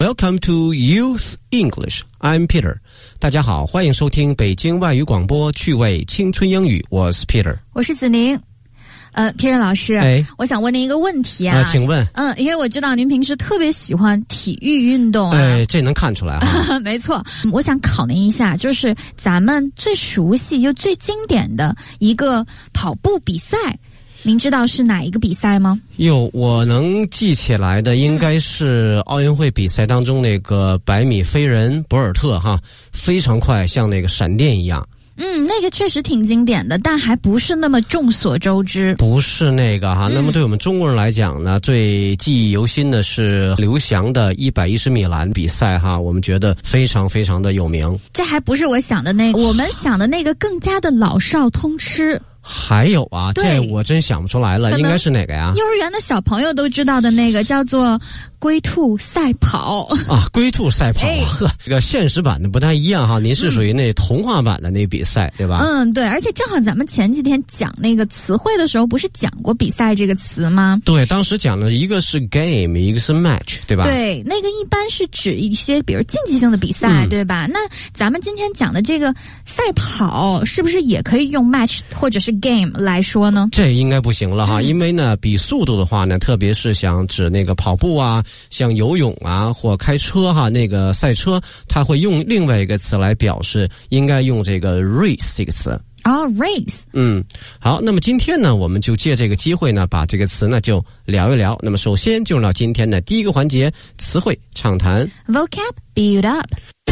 Welcome to Youth English. I'm Peter. 大家好，欢迎收听北京外语广播趣味青春英语。我是 Peter， 我是子宁。Peter 老师，我想问您一个问题啊， 请问， 因为我知道您平时特别喜欢体育运动啊， 这能看出来啊。 没错，我想考您一下，就是咱们最熟悉又最经典的一个跑步比赛，您知道是哪一个比赛吗？ 我能记起来的应该是奥运会比赛当中那个100米飞人博尔特哈，非常快，像那个闪电一样。 那个确实挺经典的，但还不是那么众所周知。 不是那个哈，那么对我们中国人来讲呢，最记忆犹新的是刘翔的110米栏比赛哈，我们觉得非常非常的有名。 这还不是我想的那个，我们想的那个更加的老少通吃。 还有啊，这我真想不出来了，应该是哪个呀？幼儿园的小朋友都知道的那个叫做龟兔赛跑啊，龟兔赛跑，这个现实版的不太一样哈。您是属于那童话版的那比赛，对吧？ 对，而且正好咱们前几天讲那个词汇的时候，不是讲过比赛这个词吗？ 对，当时讲的一个是 game， 一个是 match， 对吧？ 对，那个一般是指一些比如竞技性的比赛，对吧？那咱们今天讲的这个赛跑，是不是也可以用 match 或者是game 来说呢？这应该不行了哈，因为呢，比速度的话呢，特别是想指那个跑步啊，像游泳啊或开车哈，那个赛车，它会用另外一个词来表示，应该用这个 race 这个词。 race。 好，那么今天呢，我们就借这个机会呢，把这个词呢就聊一聊。那么首先进入到今天的第一个环节，词汇畅谈 ，vocab build up。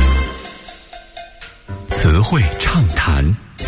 词汇畅谈。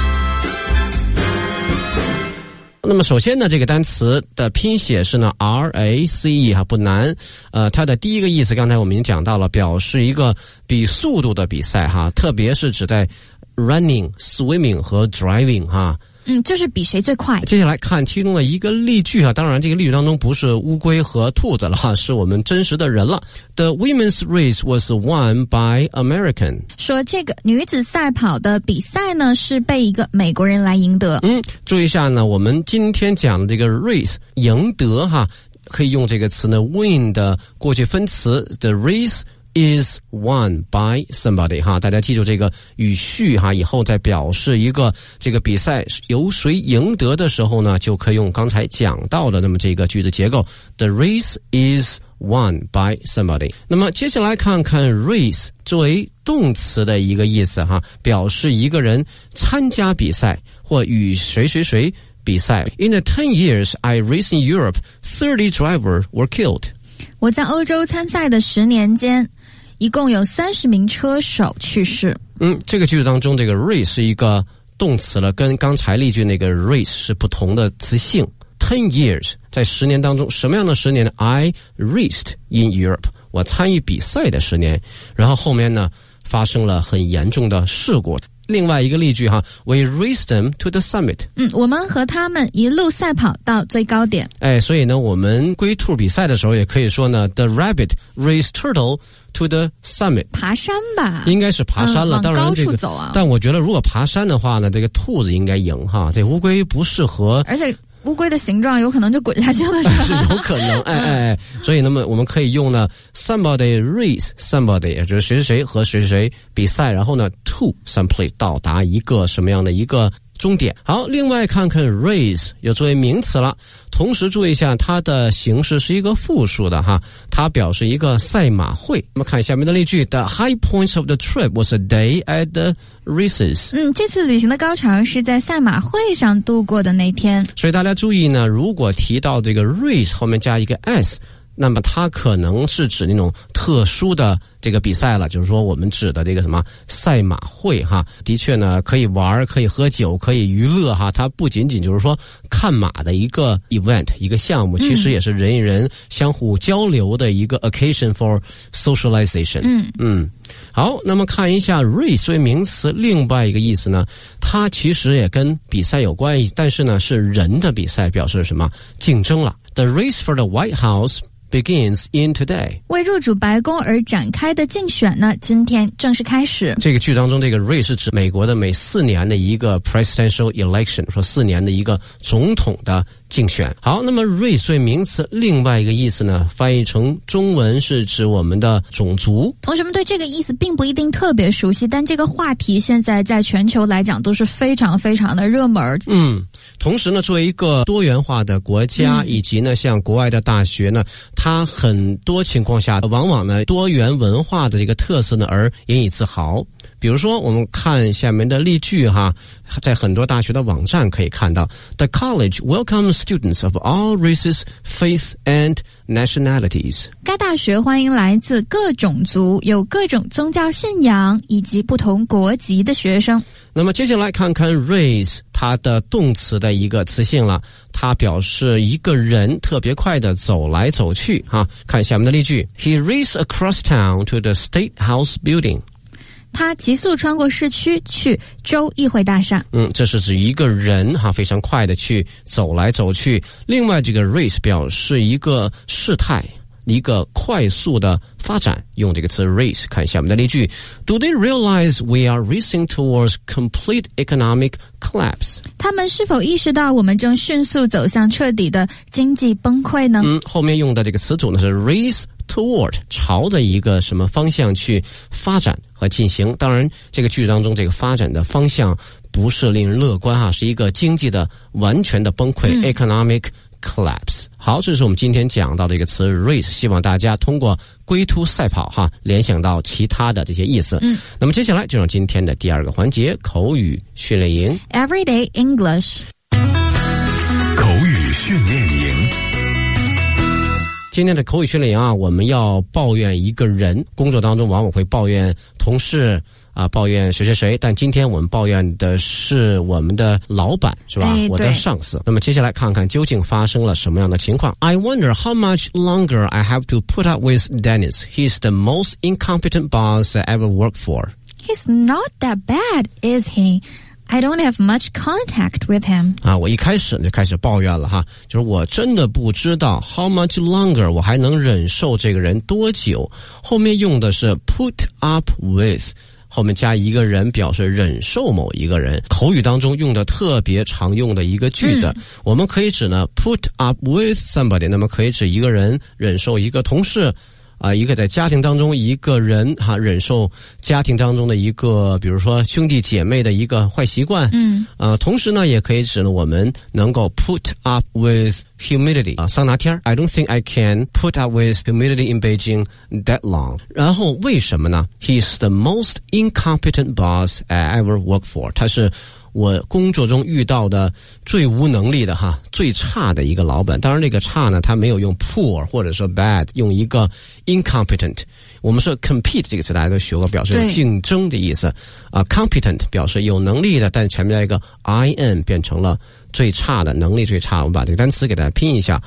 那么首先呢，这个单词的拼写是呢 RACE 哈，不难。它的第一个意思刚才我们已经讲到了，表示一个比速度的比赛哈，特别是指在 running、swimming 和 driving 哈。 就是比谁最快。 接下来看其中的一个例句哈，当然这个例句当中不是乌龟和兔子了哈，是我们真实的人了。The women's race was won by American。说这个女子赛跑的比赛呢，是被一个美国人来赢得。 注意一下呢，我们今天讲的这个 race 赢得哈，可以用这个词呢 win 的过去分词 the race is won by somebody 哈，大家记住这个语序哈，以后在表示一个这个比赛由谁赢得的时候呢，就可以用刚才讲到的那么这个句子结构 The race is won by somebody。 那么接下来看看 race 作为动词的一个意思哈，表示一个人参加比赛或与谁谁谁比赛。 In the 10 years I raced in Europe, 30 drivers were killed。 我在欧洲参赛的10年间，一共有30名车手去世。 这个句子当中这个 race 是一个动词了，跟刚才例句那个 race 是不同的词性。10 years 在10年当中，什么样的10年呢？ I raced in Europe， 我参与比赛的10年，然后后面呢发生了很严重的事故。另外一个例句哈 ，We raced them to the summit。 我们和他们一路赛跑到最高点。 所以呢，我们龟兔比赛的时候也可以说呢 ，The rabbit raced turtle to the summit。 爬山吧？ 应该是爬山了，当然往高处走啊。 但我觉得如果爬山的话呢，这个兔子应该赢哈，这乌龟不适合。 而且乌龟的形状有可能就滚下去了， 是有可能，所以那么我们可以用呢 somebody race somebody， 也就是谁谁谁和谁谁谁比赛，然后呢 to some place 到达一个什么样的一个终点。好，另外看看 race 又作为名词了，同时注意一下它的形式是一个复数的哈，它表示一个赛马会。我们看下面的例句 The high point of the trip was a day at the races。 这次旅行的高潮是在赛马会上度过的那天。 所以大家注意呢，如果提到这个 race 后面加一个 s，那么它可能是指那种特殊的这个比赛了，就是说我们指的这个什么赛马会哈，的确呢可以玩，可以喝酒，可以娱乐哈，它不仅仅就是说看马的一个 event 一个项目，其实也是人与人相互交流的一个 occasion for socialization。好，那么看一下 race 作为名词另外一个意思呢，它其实也跟比赛有关系，但是呢是人的比赛，表示什么竞争了。The race for the White House begins in today. 为入主白宫而展开的竞选呢，今天正式开始。 这个句当中，这个 race 是指美国的每4年的一个 presidential election， 说4年的一个总统的竞选。好，那么 race 作为名词，另外一个意思呢，翻译成中文是指我们的种族。 同学们对这个意思并不一定特别熟悉，但这个话题现在在全球来讲都是非常非常的热门。 同时呢，作为一个多元化的国家，以及呢像国外的大学呢，它很多情况下往往呢多元文化的这个特色呢而引以自豪。比如说我们看下面的例句哈，在很多大学的网站可以看到 The college welcomes students of all races, faith and nationalities. 该大学欢迎来自各种族、有各种宗教信仰以及不同国籍的学生。 那么接下来看看 race 它的动词的一个词性了，它表示一个人特别快的走来走去哈。看下面的例句 He raced across town to the State House building. 他急速穿过市区去州议会大厦。 这是指一个人哈非常快的去走来走去。另外这个 race 表示一个事态，一个快速的发展，用这个词 race。看下面的例句 Do they realize we are racing towards complete economic collapse? 他们是否意识到我们正迅速走向彻底的经济崩溃呢？ 后面用的这个词组呢是 race toward， 朝的一个什么方向去发展和进行。当然这个句子当中这个发展的方向不是令人乐观哈，是一个经济的完全的崩溃，economic collapse。 好，这是我们今天讲到的一个词 race， 希望大家通过龟兔赛跑哈联想到其他的这些意思。那么接下来就让今天的第二个环节口语训练营 Everyday English 口语训练营。 今天的口语训练营啊，我们要抱怨一个人，工作当中往往会抱怨同事啊，抱怨谁谁谁，但今天我们抱怨的是我们的老板，是吧？我的上司。那么接下来看看究竟发生了什么样的情况。I wonder how much longer I have to put up with Dennis. He's the most incompetent boss I ever worked for. He's not that bad, is he?I don't have much contact with him. 我一开始就开始抱怨了哈，就是我真的不知道 how much longer 我还能忍受这个人多久。后面用的是 put up with， 后面加一个人表示忍受某一个人。口语当中用的特别常用的一个句子，我们可以指呢 put up with somebody， 那么可以指一个人忍受一个同事。一个在家庭当中一个人忍受家庭当中的一个比如说兄弟姐妹的一个坏习惯，同时呢也可以指呢我们能够 put up with humidity，桑拿天 I don't think I can put up with humidity in Beijing that long。 然后为什么呢？ He's the most incompetent boss I ever worked for， 他是我工作中遇到的最无能力的最差的一个老板。当然这个差呢他没有用 poor 或者说 bad， 用一个 incompetent。 我们说 compete 这个词大家都学过，表示竞争的意思competent 表示有能力的，但前面一个 in 变成了最差的，能力最差。我们把这个单词给大家拼一下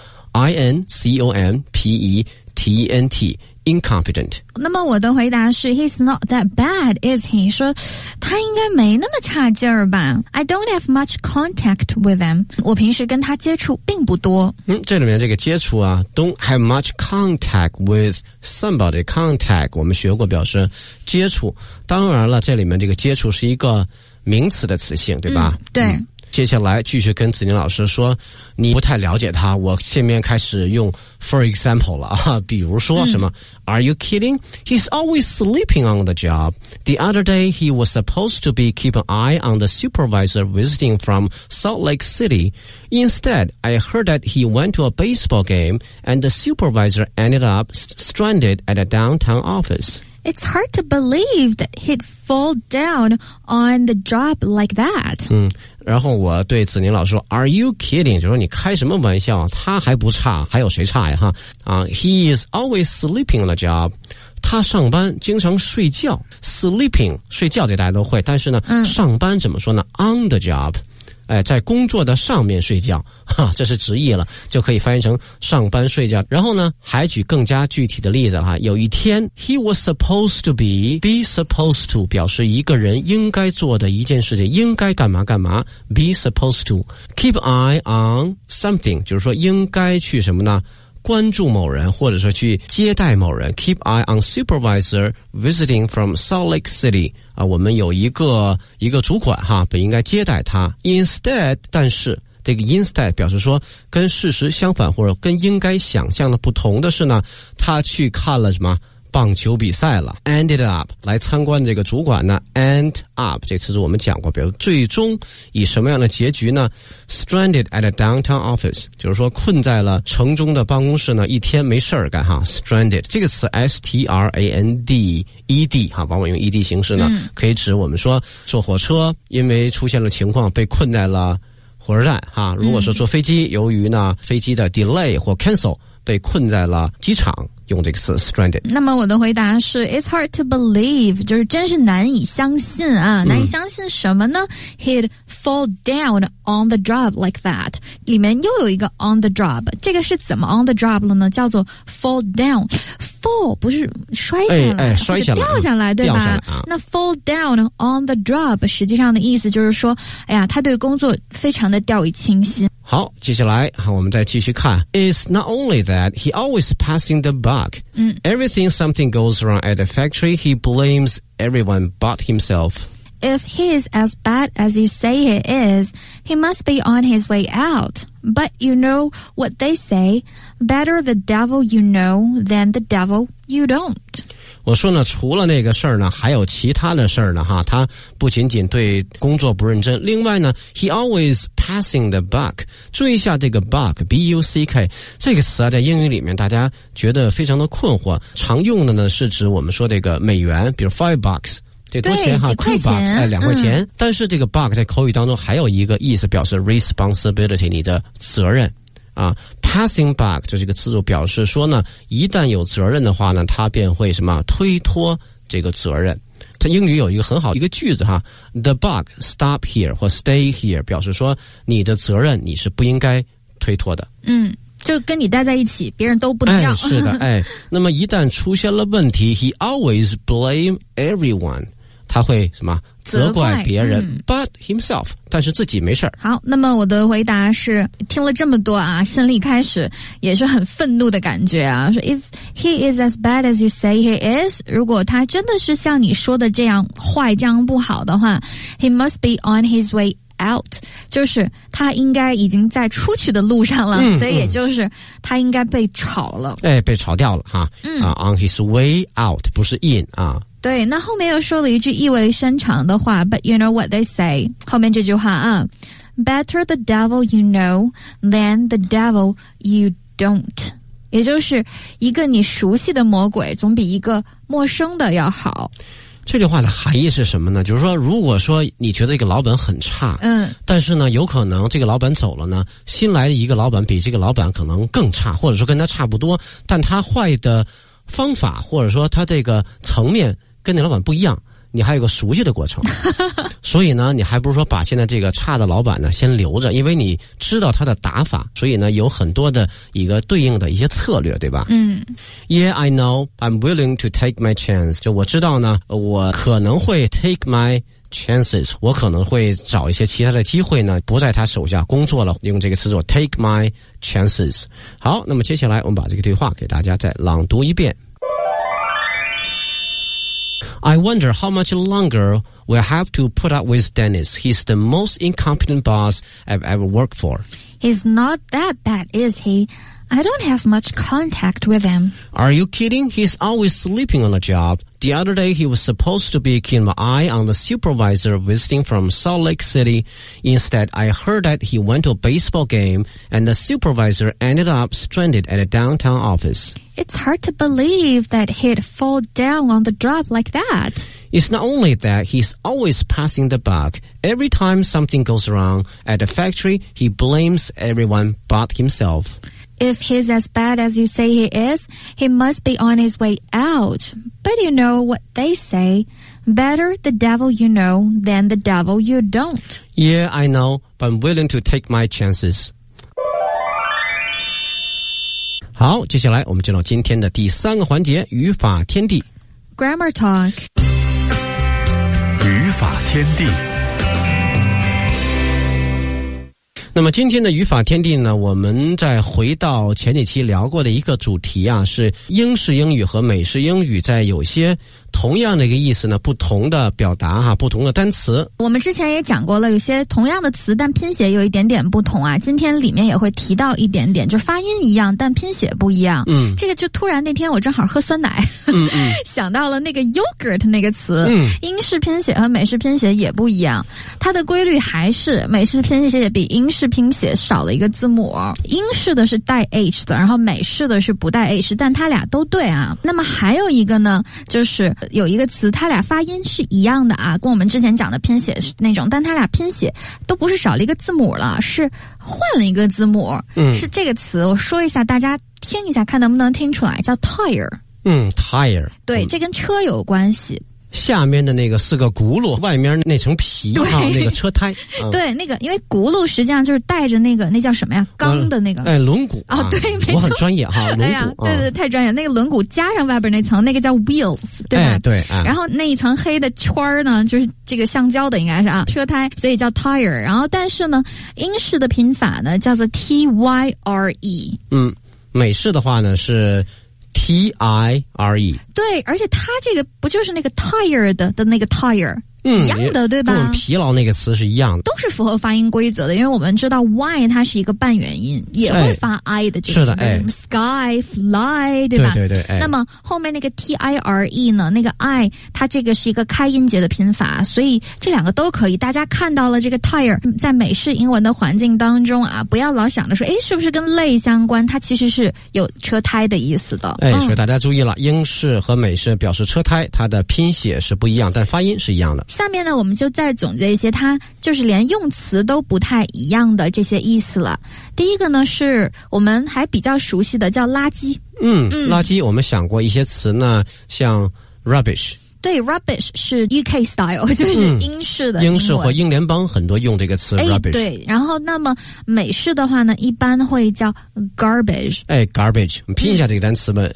incompetent incompetent。 那么我的回答是 He's not that bad, is he? 说他应该没那么差劲儿吧。 I don't have much contact with him， 我平时跟他接触并不多。 这里面这个接触don't have much contact with somebody， contact 我们学过表示接触，当然了这里面这个接触是一个名词的词性，对吧？ 对。 接下来继续跟子宁老师说你不太了解他，我下面开始用 for example 了比如说什么Are you kidding? He's always sleeping on the job. The other day he was supposed to be keep an eye on the supervisor visiting from Salt Lake City. Instead, I heard that he went to a baseball game and the supervisor ended up stranded at a downtown office.It's hard to believe that he'd fall down on the job like that. 然后我对子宁老师说 Are you kidding? 就说你开什么玩笑，他还不差，还有谁差呀He is always sleeping on the job. 他上班经常睡觉 Sleeping 睡觉这大家都会，但是呢上班怎么说呢 On the job，在工作的上面睡觉这是直译了，就可以翻译成上班睡觉。然后呢还举更加具体的例子有一天 He was supposed to be supposed to 表示一个人应该做的一件事情，应该干嘛干嘛 be supposed to keep an eye on something 就是说应该去什么呢关注某人，或者说去接待某人。 Keep eye on supervisor visiting from Salt Lake City 我们有一个主管本应该接待他。 Instead 但是这个 instead 表示说跟事实相反，或者跟应该想象的不同的是呢，他去看了什么棒球比赛了。 ended up 来参观这个主管呢， end up 这词我们讲过，比如最终以什么样的结局呢？ stranded at a downtown office 就是说困在了城中的办公室呢，一天没事儿干stranded 这个词 stranded 往往用 ed 形式呢，可以指我们说坐火车因为出现了情况被困在了火车站如果说坐飞机，由于呢飞机的 delay 或 cancel 被困在了机场，用这个词 stranded。 那么我的回答是 It's hard to believe 就是真是难以相信难以相信什么呢？ He'd fall down on the job like that 里面又有一个 on the job， 这个是怎么 on the job 了呢？叫做 fall down。 fall 不是摔下来摔下来掉下来对吧？那 fall down on the job 实际上的意思就是说他对工作非常的掉以轻心。 好，接下来我们再继续看。 It's not only that he always passing the buck. Everything something goes wrong at the factory, he blames everyone but himself. If he is as bad as you say he is, he must be on his way out. But you know what they say, better the devil you know than the devil you don't. 我说呢，除了那个事儿呢，还有其他的事儿呢他不仅仅对工作不认真，另外呢 he always passing the buck。 注意一下这个 buck B-U-C-K 这个词在英语里面大家觉得非常的困惑，常用的呢是指我们说这个美元，比如$5，这多钱几块钱 2块钱。但是这个 buck 在口语当中还有一个意思，表示 responsibility 你的责任passing buck 这是个词组，表示说呢，一旦有责任的话呢，他便会什么推脱这个责任。它英语有一个很好一个句子The buck stop here 或 stay here 表示说你的责任你是不应该推脱的。 就跟你待在一起，别人都不能要。 是的那么一旦出现了问题 he always blame everyone， 他会什么责怪别人but himself， 但是自己没事儿。 好，那么我的回答是听了这么多心里开始也是很愤怒的感觉说 If he is as bad as you say he is， 如果他真的是像你说的这样坏这样不好的话 he must be on his way out， 就是他应该已经在出去的路上了，所以也就是他应该被炒了被炒掉了on his way out 不是 in 对，那后面又说了一句意味深长的话 But you know what they say， 后面这句话Better the devil you know than the devil you don't， 也就是一个你熟悉的魔鬼总比一个陌生的要好。 这句话的含义是什么呢？就是说如果说你觉得这个老板很差但是呢有可能这个老板走了呢，新来的一个老板比这个老板可能更差，或者说跟他差不多，但他坏的方法或者说他这个层面跟那老板不一样，你还有个熟悉的过程所以呢你还不如说把现在这个差的老板呢先留着，因为你知道他的打法，所以呢有很多的一个对应的一些策略，对吧Yeah, I know, I'm willing to take my chance， 就我知道呢我可能会 take my chances， 我可能会找一些其他的机会呢不在他手下工作了，用这个词做 take my chances。 好，那么接下来我们把这个对话给大家再朗读一遍。I wonder how much longer we'll have to put up with Dennis. He's the most incompetent boss I've ever worked for. He's not that bad, is he? I don't have much contact with him. Are you kidding? He's always sleeping on the job. The other day he was supposed to be keeping my eye on the supervisor visiting from Salt Lake City. Instead, I heard that he went to a baseball game and the supervisor ended up stranded at a downtown office. It's hard to believe that he'd fall down on the job like that. It's not only that, he's always passing the buck. Every time something goes wrong at the factory, he blames everyone but himself. If he's as bad as you say he is, he must be on his way out. But you know what they say, better the devil you know than the devil you don't. Yeah, I know, but I'm willing to take my chances. 好，接下来我们进入今天的第3个环节，语法天地 Grammar Talk。 语法天地。 那么今天的语法天地呢，我们再回到前几期聊过的一个主题啊，是英式英语和美式英语在有些同样的一个意思呢，不同的表达不同的单词。 我们之前也讲过了，有些同样的词，但拼写有一点点不同啊。今天里面也会提到一点点，就发音一样，但拼写不一样。这个就突然那天我正好喝酸奶，想到了那个 yogurt 那个词，英式拼写和美式拼写也不一样。它的规律还是美式拼写比英式拼写少了一个字母，英式的是带 h 的，然后美式的是不带 h， 但它俩都对啊。那么还有一个呢，就是有一个词它俩发音是一样的啊，跟我们之前讲的拼写是那种，但它俩拼写都不是少了一个字母了，是换了一个字母。是这个词我说一下，大家听一下看能不能听出来，叫 tire。 tire。 对，这跟车有关系。 下面的那个是个轱辘，外面那层皮那个车胎。 对，那个因为轱辘实际上就是带着那个那叫什么呀？钢的那个。 轮毂。 对，没错。 我很专业哈，轮毂。 哎呀，对，太专业。那个轮毂加上外边那层，那个叫 wheels， 对吧？ 对。 然后那一层黑的圈呢，就是这个橡胶的，应该是车胎，所以叫 tire。然后但是呢，英式的拼法呢叫做 tyre。 美式的话呢是tire。 对，而且它这个不就是那个 tired 的那个 tire。一样的对吧？ 跟我们疲劳那个词是一样的， 都是符合发音规则的。因为我们知道 y 它是一个半元音，也会发 i 的这个。 是的 ，sky fly 对吧？ 对。 那么后面那个 tire 呢，那个 i 它这个是一个开音节的拼法，所以这两个都可以。大家看到了这个 tire 在美式英文的环境当中啊，不要老想着说，是不是跟类相关？它其实是有车胎的意思的。 所以大家注意了，英式和美式表示车胎，它的拼写是不一样，但发音是一样的。 下面呢，我们就再总结一些它就是连用词都不太一样的这些意思了。第一个呢，是我们还比较熟悉的叫垃圾。 垃圾我们想过一些词呢，像 rubbish。 对 ，rubbish 是 UK style， 就是英式的英式或英联邦很多用这个词 rubbish。 对，然后那么美式的话呢，一般会叫 garbage。 garbage， 我们拼一下这个单词吧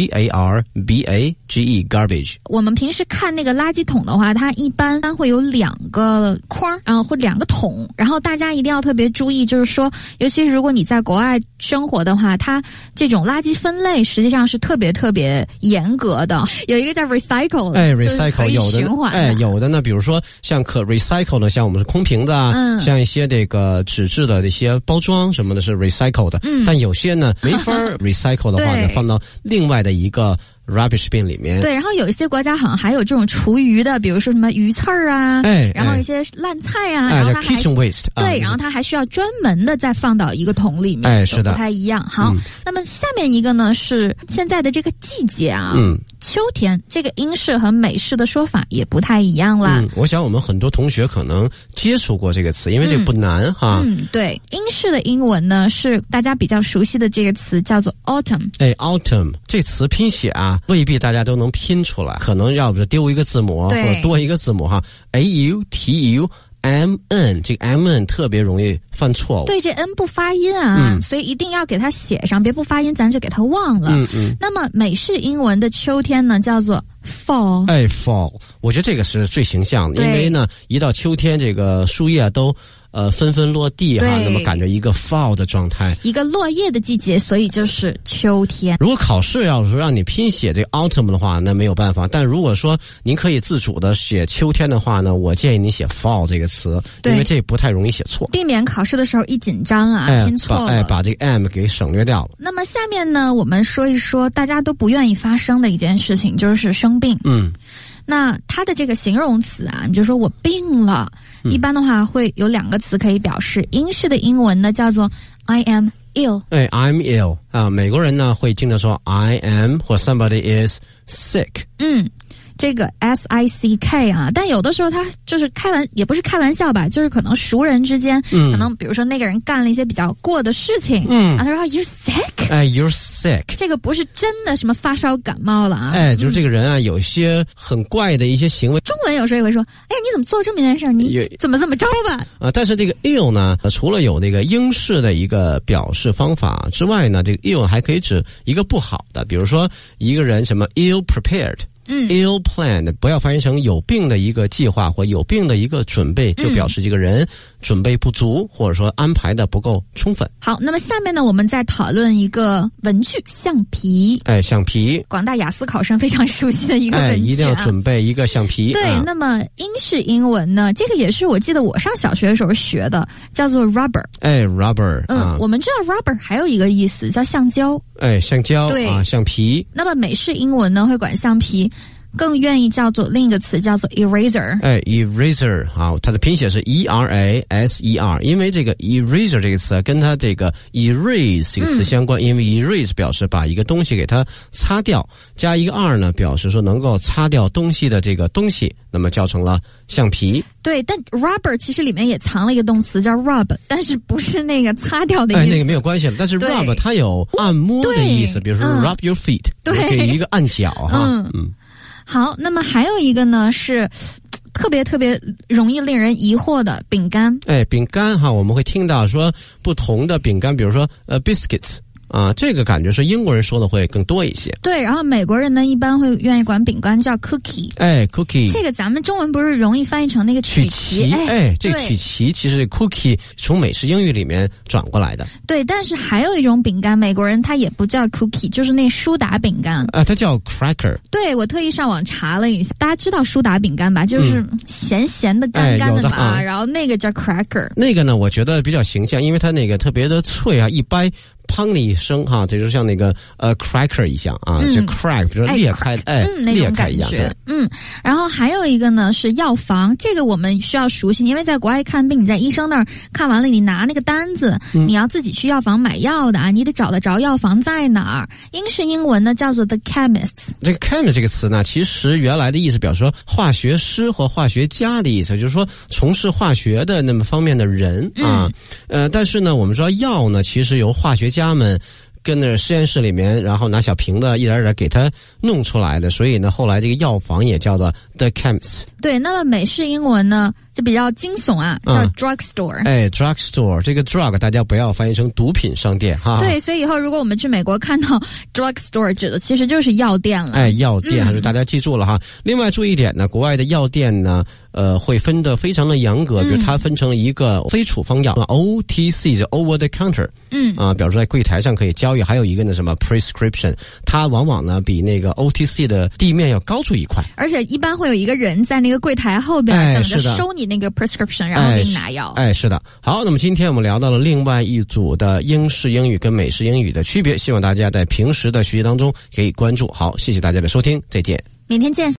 ，garbage。 我们平时看那个垃圾桶的话，它一般会有两个筐，然后或两个桶，然后大家一定要特别注意，就是说，尤其是如果你在国外生活的话，它这种垃圾分类实际上是特别特别严格的。有一个叫 recycle。 recycle 有的呢，比如说像可 recycle 的，像我们是空瓶子像一些这个纸质的这些包装什么的是 recycle 的，但有些呢没法recycle 的话呢，放到另外的一个rubbish bin 里面。 对，然后有一些国家好像还有这种厨余的，比如说什么鱼刺啊，然后一些烂菜啊，然后它还 kitchen waste。 对，然后它还需要专门的再放到一个桶里面。 是的， 不太一样。好，那么下面一个呢是现在的这个季节啊，秋天，这个英式和美式的说法也不太一样啦。 我想我们很多同学可能接触过这个词，因为这个不难哈。 对，英式的英文呢是大家比较熟悉的这个词叫做 autumn。 autumn 这词拼写未必大家都能拼出来，可能要不就丢一个字母或者多一个字母AUTUMN， 这个 MN 特别容易犯错误。 对，这 N 不发音啊，所以一定要给它写上，别不发音咱就给它忘了。那么美式英文的秋天呢叫做 fall。 fall， 我觉得这个是最形象的，因为呢一到秋天这个树叶都纷纷落地那么感觉一个 fall 的状态， 一个落叶的季节，所以就是秋天。 如果考试要是让你拼写这个 autumn 的话，那没有办法，但如果说您可以自主的写秋天的话呢，我建议你写 fall 这个词，因为这不太容易写错， 避免考试的时候一紧张拼错了， 把这个 M 给省略掉了。 那么下面呢，我们说一说大家都不愿意发生的一件事情，就是生病。那它的这个形容词你就说我病了，一般的话会有两个词可以表示。英式的英文呢叫做 I am ill。 I'm ill 美国人呢会经常说 I am 或 somebody is sick。 这个 SICK 但有的时候他就是也不是开玩笑吧，就是可能熟人之间，可能比如说那个人干了一些比较过的事情，他说 You're sick。You're sick。这个不是真的什么发烧感冒了就是这个人有些很怪的一些行为。 中文有时候也会说，你怎么做这么一件事？你怎么着吧？ 但是这个 ill 呢，除了有那个英式的一个表示方法之外呢，这个 ill 还可以指一个不好的，比如说一个人什么 ill prepared。 ill planned 不要翻译成有病的一个计划或有病的一个准备，就表示这个人准备不足，或者说安排的不够充分。 好，那么下面呢，我们再讨论一个文具，橡皮。 橡皮， 广大雅思考生非常熟悉的一个文具一定要准备一个橡皮。 对，那么英式英文呢，这个也是我记得我上小学的时候学的，叫做 rubber。 rubber。 我们知道 rubber 还有一个意思叫橡胶。 橡胶，对橡皮。 那么美式英文呢，会管橡皮更愿意叫做另一个词，叫做 eraser。 eraser 好，它的拼写是 eraser， 因为这个 eraser 这个词跟它这个 erase 这个词相关，因为 erase 表示把一个东西给它擦掉，加一个 r 呢，表示说能够擦掉东西的这个东西，那么叫成了橡皮。 对，但 rubber 其实里面也藏了一个动词叫 rub， 但是不是那个擦掉的意思。 那个没有关系了。但是 rub 它有按摩的意思，比如说 rub your feet， 给一个按脚哈。 好，那么还有一个呢是特别容易令人疑惑的饼干。 饼干哈，我们会听到说不同的饼干，比如说biscuits。这个感觉是英国人说的会更多一些。对， 然后美国人呢一般会愿意管饼干叫 cookie。 cookie。 这个咱们中文不是容易翻译成那个曲奇？ 这个曲奇其实 cookie 从美式英语里面转过来的。 对，但是还有一种饼干，美国人他也不叫 cookie， 就是那苏打饼干。 它叫 cracker。 对，我特意上网查了一下，大家知道苏打饼干吧？就是咸咸的、干干的嘛。然后那个叫 cracker。 那个呢，我觉得比较形象，因为它那个特别的脆啊，一掰。砰的一声哈，这就像那个cracker 一样啊，就 crack， 比如裂开，裂开一样。 然后还有一个呢是药房，这个我们需要熟悉，因为在国外看病，你在医生那儿看完了，你拿那个单子，你要自己去药房买药的啊，你得找得着药房在哪儿。英式英文呢叫做 the chemists。这个 chemist 这个词呢，其实原来的意思表示说化学师或化学家的意思，就是说从事化学的那么方面的人啊。但是呢，我们知道药呢，其实由化学家们跟着实验室里面，然后拿小瓶子一点点给它弄出来的，所以呢，后来这个药房也叫做 the chemist。 对，那么美式英文呢就比较惊悚啊，叫 drugstore。 drugstore 这个 drug 大家不要翻译成毒品商店哈。 对，所以以后如果我们去美国看到 drugstore 指的其实就是药店了。 药店还是大家记住了哈。另外注意一点呢，国外的药店呢会分得非常的严格，比如它分成一个非处方药OTC 就 over the counter， 表示在柜台上可以交易，还有一个呢什么 prescription， 它往往呢比那个 OTC 的地面要高出一块， 而且一般会有一个人在那个柜台后边等着收你那个 prescription， 然后给你拿药。 是的。好，那么今天我们聊到了另外一组的英式英语跟美式英语的区别，希望大家在平时的学习当中可以关注。好，谢谢大家的收听，再见， 明天见。